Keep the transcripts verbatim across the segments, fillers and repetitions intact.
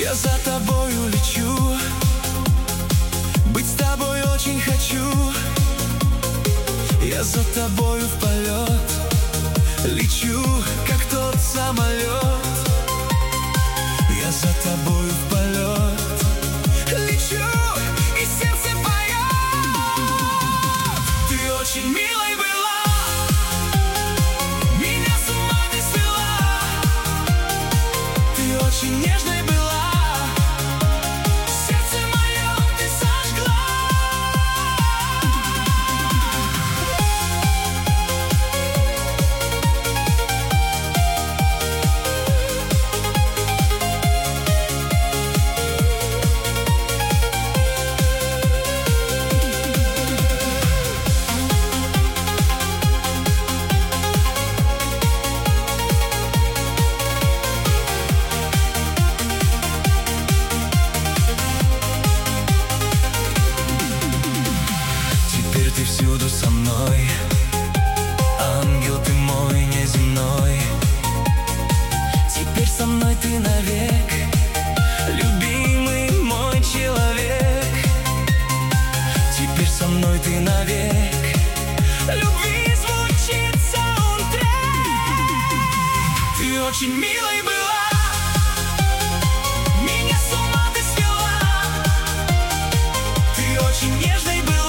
Я за тобою лечу, быть с тобой очень хочу. Я за тобою в полет лечу, как тот самолет. Я за тобою в полет лечу, и сердце поет. Ты очень милой была, меня с ума ты свела. Ты очень нежной была, сердце мое ты сожгла. Ты всюду со мной, ангел ты мой неземной. Теперь со мной ты навек, любимый мой человек. Теперь со мной ты навек, любви звучит саундтрек. Ты очень милой была, меня с ума ты свела. Ты очень нежной была,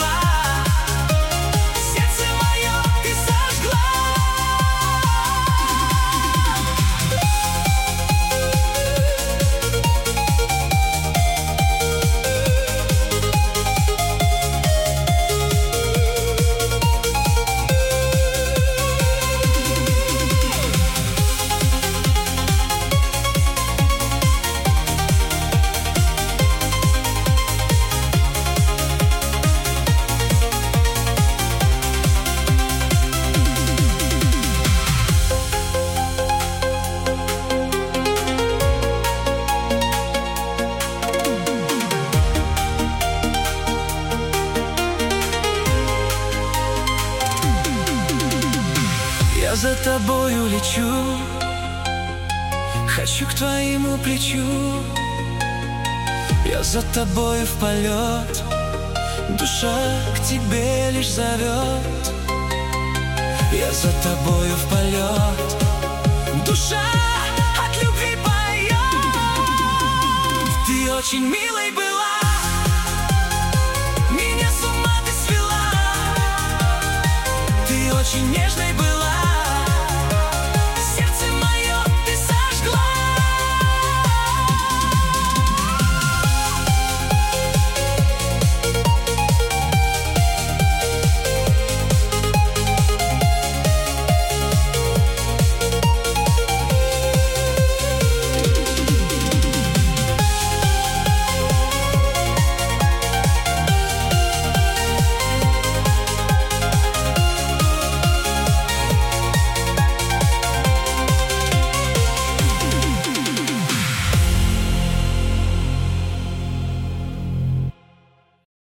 я за тобою лечу, хочу к твоему плечу. Я за тобою в полет, душа к тебе лишь зовет. Я за тобою в полет, душа от любви поет. Ты очень милая.